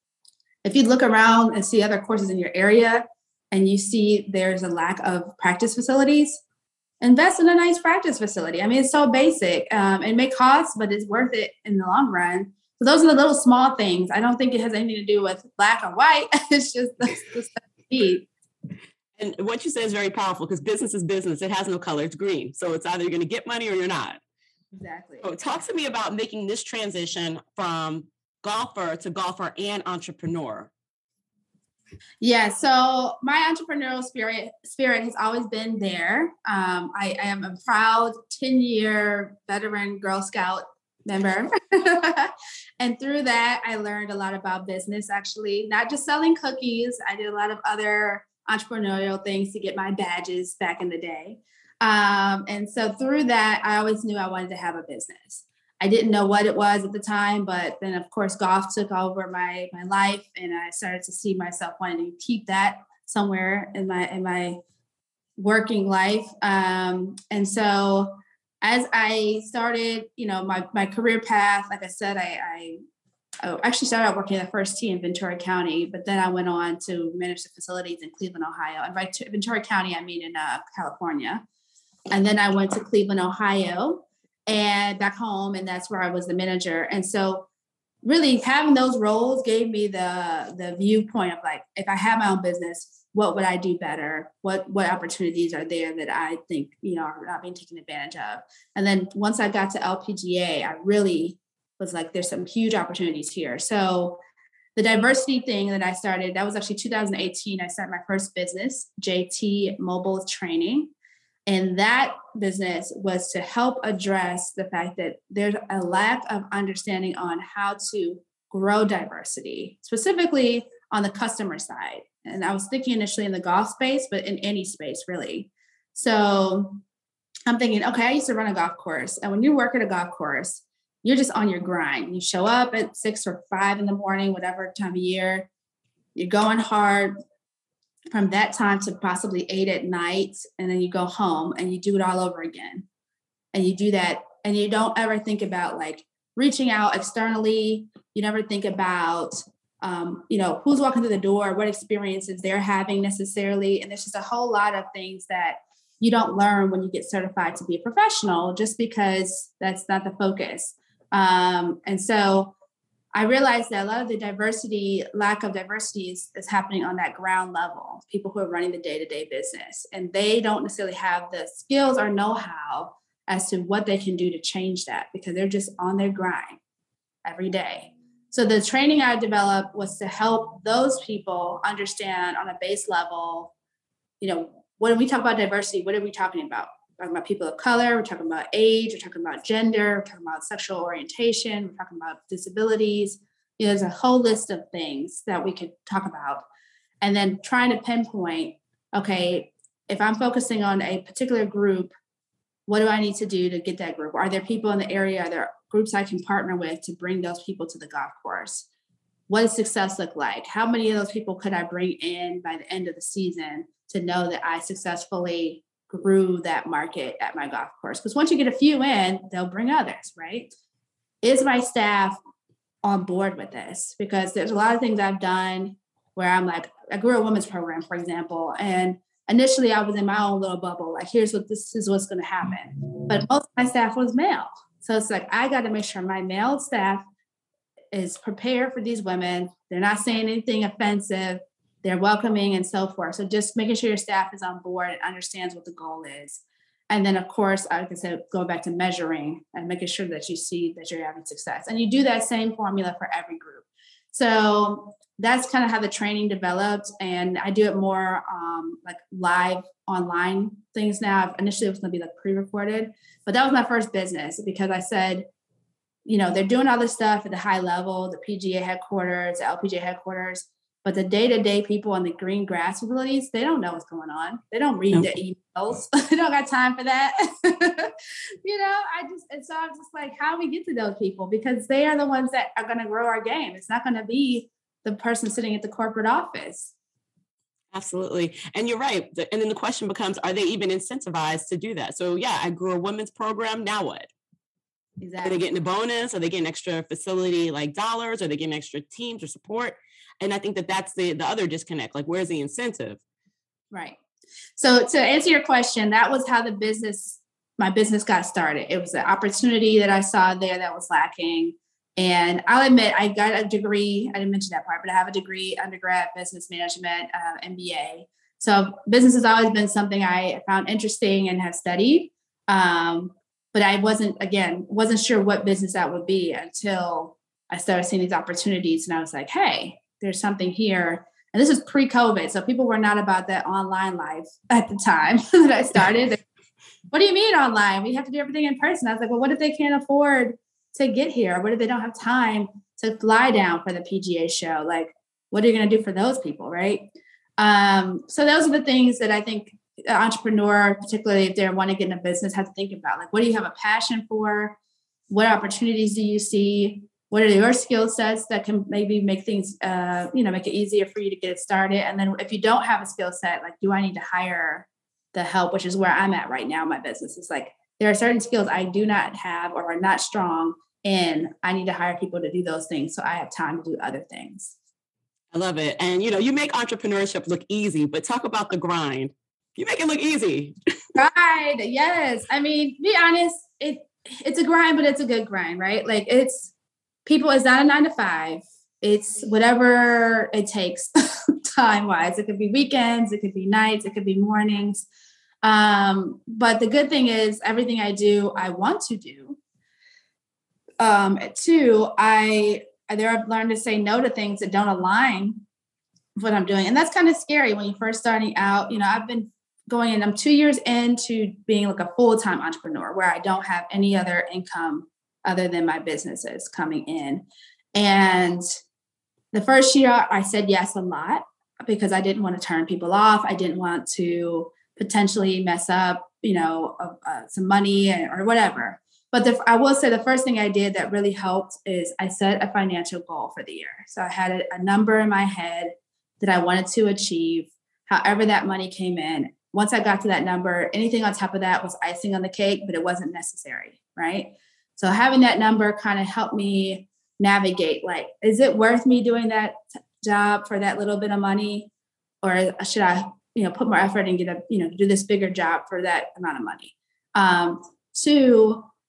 if you look around and see other courses in your area and you see there's a lack of practice facilities, invest in a nice practice facility. I mean, it's so basic. Um, it may cost, but it's worth it in the long run. So those are the little small things. I don't think it has anything to do with black or white. It's just the stuff you need. And what you say is very powerful because business is business. It has no color. It's green. So it's either you're going to get money or you're not. Exactly. So talk to me about making this transition from golfer to golfer and entrepreneur. Yeah, so my entrepreneurial spirit spirit has always been there. Um, I, I am a proud ten-year veteran Girl Scout member. And through that, I learned a lot about business, actually, not just selling cookies. I did a lot of other entrepreneurial things to get my badges back in the day. Um, and so through that, I always knew I wanted to have a business. I didn't know what it was at the time, but then of course, golf took over my, my life and I started to see myself wanting to keep that somewhere in my, in my working life. Um, and so as I started, you know, my, my career path, like I said, I, I I actually started out working at the first tee in Ventura County, but then I went on to manage the facilities in Cleveland, Ohio. And by Ventura County, I mean in uh, California. And then I went to Cleveland, Ohio, and back home, and that's where I was the manager. And so really having those roles gave me the, the viewpoint of like, if I had my own business, what would I do better? What what opportunities are there that I think, you know, are not being taken advantage of? And then once I got to L P G A, I really was like, there's some huge opportunities here. So the diversity thing that I started, that was actually two thousand eighteen. I started my first business, J T Mobile Training. And that business was to help address the fact that there's a lack of understanding on how to grow diversity, specifically on the customer side. And I was thinking initially in the golf space, but in any space really. So I'm thinking, okay, I used to run a golf course. And when you work at a golf course, you're just on your grind. You show up at six or five in the morning, whatever time of year, you're going hard from that time to possibly eight at night. And then you go home and you do it all over again. And you do that. And you don't ever think about like reaching out externally. You never think about, um, you know, who's walking through the door, what experiences they're having necessarily. And there's just a whole lot of things that you don't learn when you get certified to be a professional, just because that's not the focus. Um, and so I realized that a lot of the diversity, lack of diversity is, is happening on that ground level, people who are running the day-to-day business, and they don't necessarily have the skills or know-how as to what they can do to change that because they're just on their grind every day. So the training I developed was to help those people understand on a base level, you know, when we talk about diversity, what are we talking about? We're talking about people of color, we're talking about age, we're talking about gender, we're talking about sexual orientation, we're talking about disabilities. You know, there's a whole list of things that we could talk about. And then trying to pinpoint, okay, if I'm focusing on a particular group, what do I need to do to get that group? Are there people in the area? Are there groups I can partner with to bring those people to the golf course? What does success look like? How many of those people could I bring in by the end of the season to know that I successfully grew that market at my golf course? Because once you get a few in, they'll bring others, right? Is my staff on board with this? Because there's a lot of things I've done where I'm like, I grew a women's program, for example, and initially I was in my own little bubble, like, here's what this is what's going to happen. But most of my staff was male. So it's like, I got to make sure my male staff is prepared for these women. They're not saying anything offensive. They're welcoming and so forth. So just making sure your staff is on board and understands what the goal is. And then, of course, like I said, go back to measuring and making sure that you see that you're having success. And you do that same formula for every group. So that's kind of how the training developed. And I do it more um, like live online things now. Initially, it was going to be like pre-recorded, but that was my first business because I said, you know, they're doing all this stuff at the high level, the P G A headquarters, the L P G A headquarters, but the day-to-day people on the green grass facilities, they don't know what's going on. They don't read the emails. They don't got time for that. You know, I just, and so I'm just like, how do we get to those people? Because they are the ones that are going to grow our game. It's not going to be the person sitting at the corporate office. Absolutely. And you're right. And then the question becomes, are they even incentivized to do that? So yeah, I grew a women's program. Now what? Exactly. Are they getting a bonus? Are they getting extra facility like dollars? Are they getting extra teams or support? And I think that that's the, the other disconnect. Like, where's the incentive? Right. So to answer your question, that was how the business, my business got started. It was an opportunity that I saw there that was lacking. And I'll admit, I got a degree. I didn't mention that part, but I have a degree, undergrad business management, uh, M B A. So business has always been something I found interesting and have studied. Um, but I wasn't, again, wasn't sure what business that would be until I started seeing these opportunities. And I was like, hey, there's something here. And this is pre-COVID. So people were not about that online life at the time that I started. What do you mean online? We have to do everything in person. I was like, well, what if they can't afford to get here? What if they don't have time to fly down for the P G A show? Like, what are you going to do for those people, right? Um, so those are the things that I think an entrepreneur, particularly if they want to get in a business, have to think about. Like, what do you have a passion for? What opportunities do you see? What are your skill sets that can maybe make things, uh, you know, make it easier for you to get it started? And then if you don't have a skill set, like, do I need to hire the help, which is where I'm at right now in my business. It's like, there are certain skills I do not have or are not strong in. I need to hire people to do those things so I have time to do other things. I love it. And, you know, you make entrepreneurship look easy, but talk about the grind. You make it look easy. Grind, yes. I mean, to be honest, it it's a grind, but it's a good grind, right? Like, it's people, it's not a nine to five. It's whatever it takes time-wise. It could be weekends, it could be nights, it could be mornings. Um, but the good thing is everything I do, I want to do. Um, two, I there I've learned to say no to things that don't align with what I'm doing. And that's kind of scary when you're first starting out. You know, I've been going in, I'm two years into being like a full-time entrepreneur where I don't have any other income other than my businesses coming in. And the first year I said yes a lot because I didn't want to turn people off. I didn't want to potentially mess up, you know, uh, uh, some money or whatever. But the, I will say the first thing I did that really helped is I set a financial goal for the year. So I had a, a number in my head that I wanted to achieve, however that money came in. Once I got to that number, anything on top of that was icing on the cake, but it wasn't necessary, right? So having that number kind of helped me navigate, like, is it worth me doing that t- job for that little bit of money? Or should I, you know, put more effort and get a, you know, do this bigger job for that amount of money? Um, two,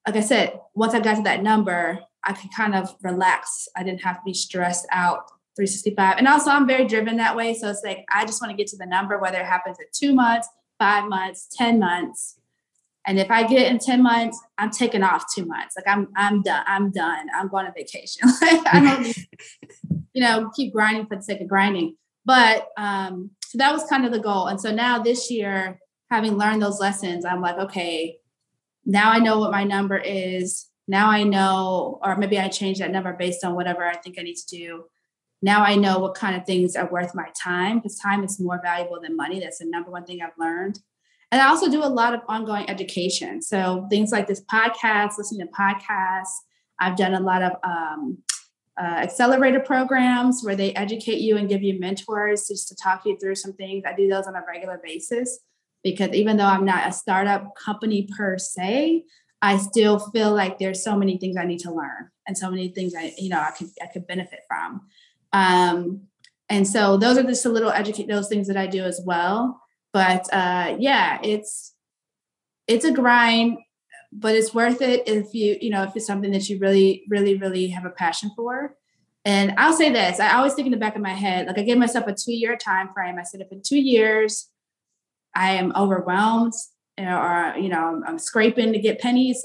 like I said, once I got to that number, I could kind of relax. I didn't have to be stressed out three sixty-five. And also I'm very driven that way. So it's like, I just want to get to the number, whether it happens in two months, five months, ten months. And if I get it in ten months, I'm taking off two months. Like I'm, I'm done. I'm done. I'm going on vacation. Like I don't need, you know, keep grinding for the sake of grinding. But um, so that was kind of the goal. And so now this year, having learned those lessons, I'm like, okay, now I know what my number is. Now I know, or maybe I change that number based on whatever I think I need to do. Now I know what kind of things are worth my time, because time is more valuable than money. That's the number one thing I've learned. And I also do a lot of ongoing education. So things like this podcast, listening to podcasts. I've done a lot of um, uh, accelerator programs where they educate you and give you mentors just to talk you through some things. I do those on a regular basis because even though I'm not a startup company per se, I still feel like there's so many things I need to learn and so many things I, you know, I could I could benefit from. Um, and so those are just a little educate those things that I do as well. But uh, yeah, it's it's a grind, but it's worth it if you, you know, if it's something that you really, really, really have a passion for. And I'll say this, I always think in the back of my head, like I gave myself a two-year time frame. I said, if in two years I am overwhelmed or, you know, I'm, I'm scraping to get pennies,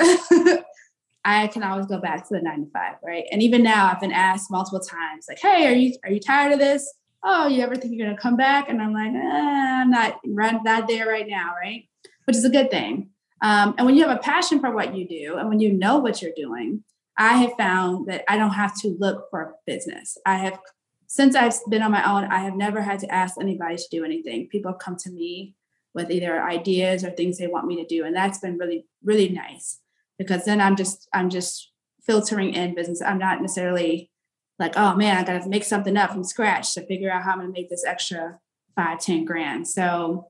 I can always go back to the nine to five, right? And even now I've been asked multiple times, like, hey, are you are you tired of this? Oh, you ever think you're going to come back? And I'm like, eh, I'm not, not there right now, right? Which is a good thing. Um, and when you have a passion for what you do and when you know what you're doing, I have found that I don't have to look for business. I have, since I've been on my own, I have never had to ask anybody to do anything. People come to me with either ideas or things they want me to do. And that's been really, really nice because then I'm just, I'm just filtering in business. I'm not necessarily like, oh man, I got to make something up from scratch to figure out how I'm going to make this extra five, ten grand. So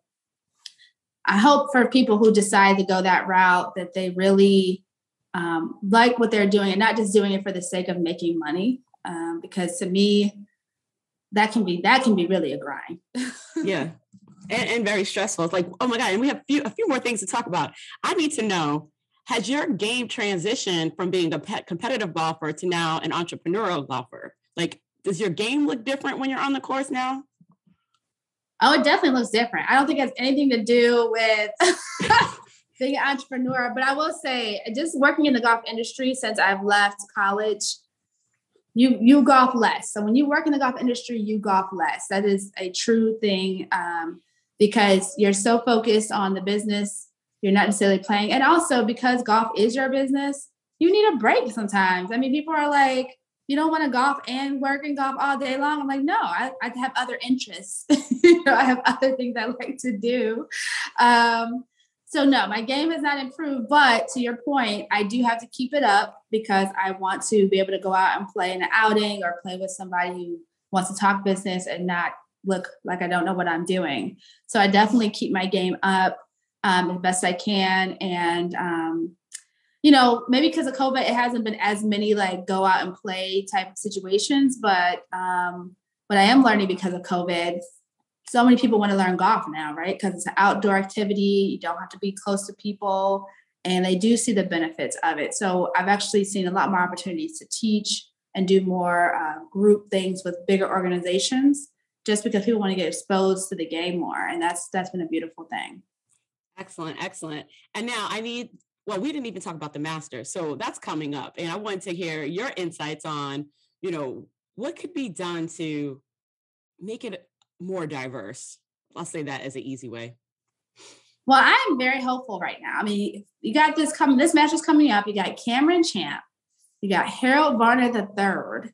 I hope for people who decide to go that route that they really um, like what they're doing and not just doing it for the sake of making money. Um, because to me, that can be, that can be really a grind. Yeah. And, and very stressful. It's like, oh my God. And we have a few, a few more things to talk about. I need to know, has your game transitioned from being a pet competitive golfer to now an entrepreneurial golfer? Like, does your game look different when you're on the course now? Oh, it definitely looks different. I don't think it has anything to do with being an entrepreneur, but I will say just working in the golf industry since I've left college, you, you golf less. So when you work in the golf industry, you golf less. That is a true thing um, because you're so focused on the business. You're not necessarily playing. And also because golf is your business, you need a break sometimes. I mean, people are like, you don't want to golf and work and golf all day long. I'm like, no, I, I have other interests. you know, I have other things I like to do. Um, so no, my game has not improved, but to your point, I do have to keep it up because I want to be able to go out and play in an outing or play with somebody who wants to talk business and not look like I don't know what I'm doing. So I definitely keep my game up um, as best I can. And, um, you know, maybe because of COVID, it hasn't been as many like go out and play type of situations, but um, but I am learning because of COVID. So many people want to learn golf now, right? Because it's an outdoor activity. You don't have to be close to people and they do see the benefits of it. So I've actually seen a lot more opportunities to teach and do more uh, group things with bigger organizations just because people want to get exposed to the game more. And that's that's been a beautiful thing. Excellent. Excellent. And now I need, well, we didn't even talk about the Masters. So that's coming up. And I wanted to hear your insights on, you know, what could be done to make it more diverse. I'll say that as an easy way. Well, I'm very hopeful right now. I mean, you got this coming, this match is coming up. You got Cameron Champ, you got Harold Varner the third.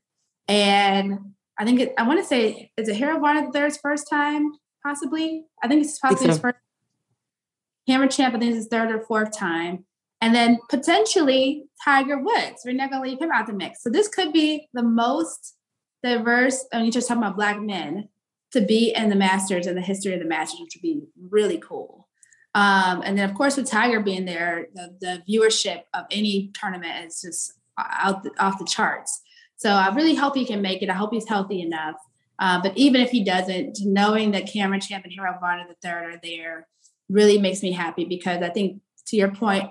And I think it, I want to say, is it Harold Varner the third's first time? Possibly. I think it's possibly think so. His first. Cameron Champ, I think it's his third or fourth time. And then potentially Tiger Woods. We're not going to leave him out the mix. So this could be the most diverse, I mean, you're just talking about Black men, to be in the Masters and the history of the Masters, which would be really cool. Um, and then, of course, with Tiger being there, the, the viewership of any tournament is just out the, off the charts. So I really hope he can make it. I hope he's healthy enough. Uh, but even if he doesn't, knowing that Cameron Champ and Harold Varner the third are there really makes me happy because I think, to your point,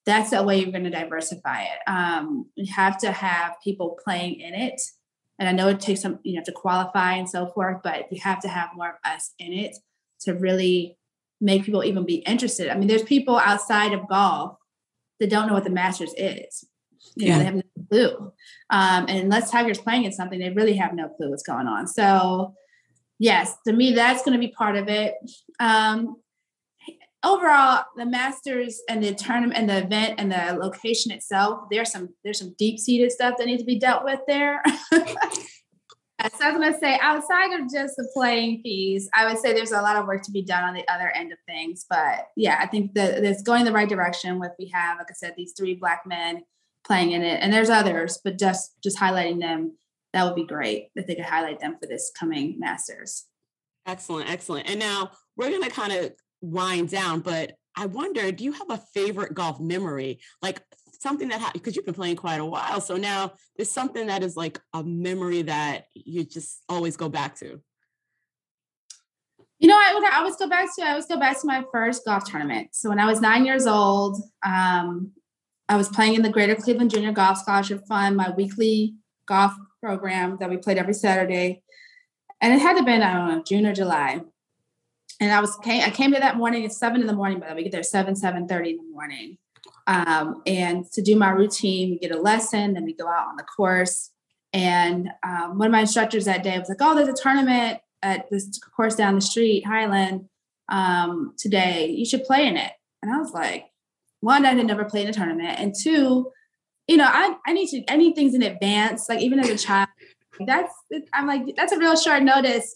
that's the way you're going to diversify it. Um, you have to have people playing in it. And I know it takes some, you have to qualify and so forth, but you have to have more of us in it to really make people even be interested. I mean, there's people outside of golf that don't know what the Masters is. You know, yeah. They have no clue. Um, and unless Tiger's playing in something, they really have no clue what's going on. So yes, to me, that's going to be part of it. Um, Overall, the Masters and the tournament and the event and the location itself, there's some there's some deep-seated stuff that needs to be dealt with there. So I was going to say, outside of just the playing piece, I would say there's a lot of work to be done on the other end of things. But yeah, I think that it's going the right direction with we have, like I said, these three Black men playing in it. And there's others, but just just highlighting them, that would be great if they could highlight them for this coming Masters. Excellent, excellent. And now we're going to kind of wind down, but I wonder, do you have a favorite golf memory? Like something that, because ha- you've been playing quite a while. So now there's something that is like a memory that you just always go back to. You know, I would I always go back to, I always go back to my first golf tournament. So when I was nine years old, um, I was playing in the Greater Cleveland Junior Golf Scholarship Fund, my weekly golf program that we played every Saturday. And it had to have been, I don't know, June or July. And I was came, I came to that morning at seven in the morning, by the way, we get there seven, seven thirty in the morning. Um, and to do my routine, we get a lesson, then we go out on the course. And um, one of my instructors that day was like, oh, there's a tournament at this course down the street, Highland, um, today. You should play in it. And I was like, one, I had never played in a tournament. And two, you know, I, I need to, I need things in advance. Like even as a child, that's, I'm like, that's a real short notice.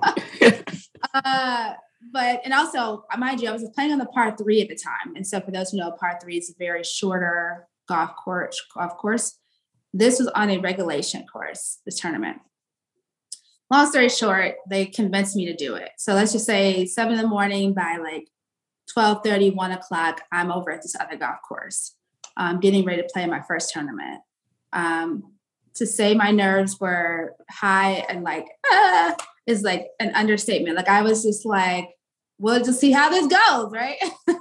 uh, but, and also, mind you, I was playing on the par three at the time. And so for those who know, par three is a very shorter golf course, golf course. This was on a regulation course, this tournament. Long story short, they convinced me to do it. So let's just say seven in the morning, by like twelve thirty, one o'clock, I'm over at this other golf course, um, getting ready to play my first tournament. Um, to say my nerves were high and like, ah, is like an understatement. Like I was just like, we'll just see how this goes, right?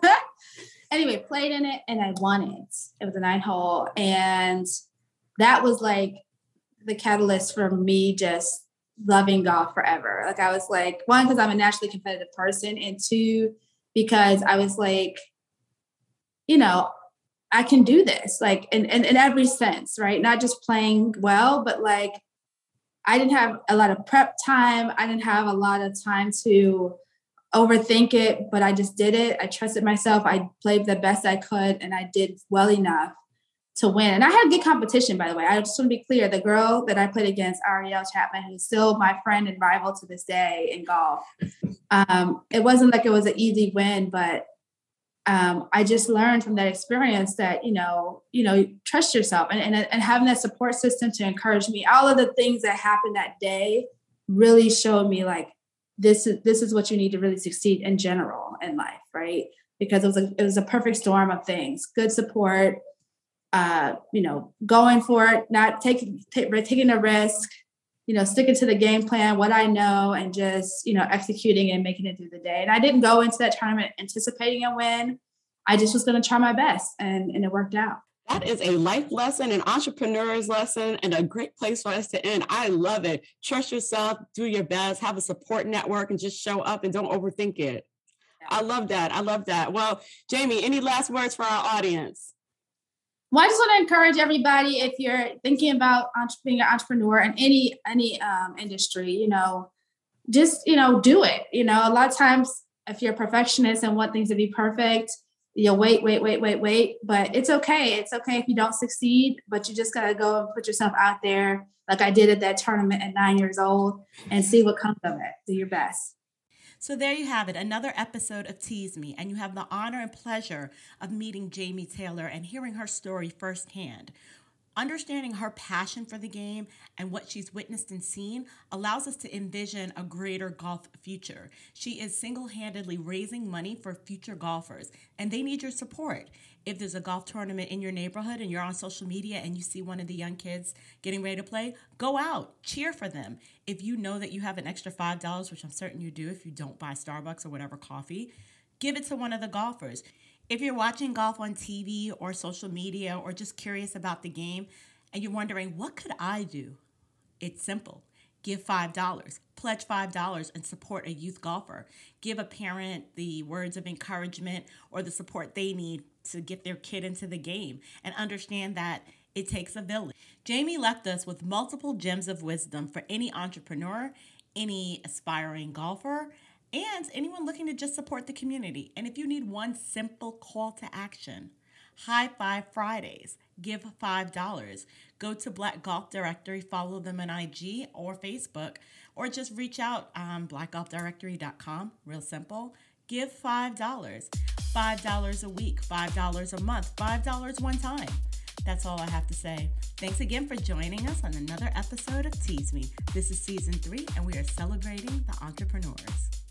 Anyway, played in it and I won it. It was a nine hole. And that was like the catalyst for me just loving golf forever. Like I was like, one, because I'm a naturally competitive person, and two, because I was like, you know, I can do this, like in, in, in every sense, right? Not just playing well, but like I didn't have a lot of prep time. I didn't have a lot of time to overthink it, but I just did it. I trusted myself. I played the best I could, and I did well enough to win. And I had good competition, by the way. I just want to be clear. The girl that I played against, Arielle Chapman, who's still my friend and rival to this day in golf, um, it wasn't like it was an easy win, but um, I just learned from that experience that, you know, you know, trust yourself and, and, and having that support system to encourage me. All of the things that happened that day really showed me like, this is, this is what you need to really succeed in general in life. Right. Because it was a, it was a perfect storm of things, good support, uh, you know, going for it, not taking, t- taking a risk, you know, sticking to the game plan, what I know, and just, you know, executing and making it through the day. And I didn't go into that tournament anticipating a win. I just was going to try my best, and, and it worked out. That is a life lesson, an entrepreneur's lesson, and a great place for us to end. I love it. Trust yourself, do your best, have a support network, and just show up and don't overthink it. Yeah. I love that. I love that. Well, Jamie, any last words for our audience? Well, I just want to encourage everybody, if you're thinking about being an entrepreneur in any any um, industry, you know, just, you know, do it. You know, a lot of times if you're a perfectionist and want things to be perfect, you'll wait, wait, wait, wait, wait. But it's okay. It's okay if you don't succeed, but you just got to go and put yourself out there like I did at that tournament at nine years old and see what comes of it. Do your best. So there you have it, another episode of Tease Me, and you have the honor and pleasure of meeting Jamie Taylor and hearing her story firsthand. Understanding her passion for the game and what she's witnessed and seen allows us to envision a greater golf future. She is single-handedly raising money for future golfers, and they need your support. If there's a golf tournament in your neighborhood and you're on social media and you see one of the young kids getting ready to play, go out, cheer for them. If you know that you have an extra five dollars, which I'm certain you do if you don't buy Starbucks or whatever coffee, give it to one of the golfers. If you're watching golf on T V or social media or just curious about the game and you're wondering, what could I do? It's simple. Give five dollars. Pledge five dollars and support a youth golfer. Give a parent the words of encouragement or the support they need to get their kid into the game, and understand that it takes a village. Jamie left us with multiple gems of wisdom for any entrepreneur, any aspiring golfer, and anyone looking to just support the community. And if you need one simple call to action, High Five Fridays, give five dollars. Go to Black Golf Directory, follow them on I G or Facebook, or just reach out on black golf directory dot com, real simple. Give five dollars. five dollars a week, five dollars a month, five dollars one time. That's all I have to say. Thanks again for joining us on another episode of Tease Me. This is season three, and we are celebrating the entrepreneurs.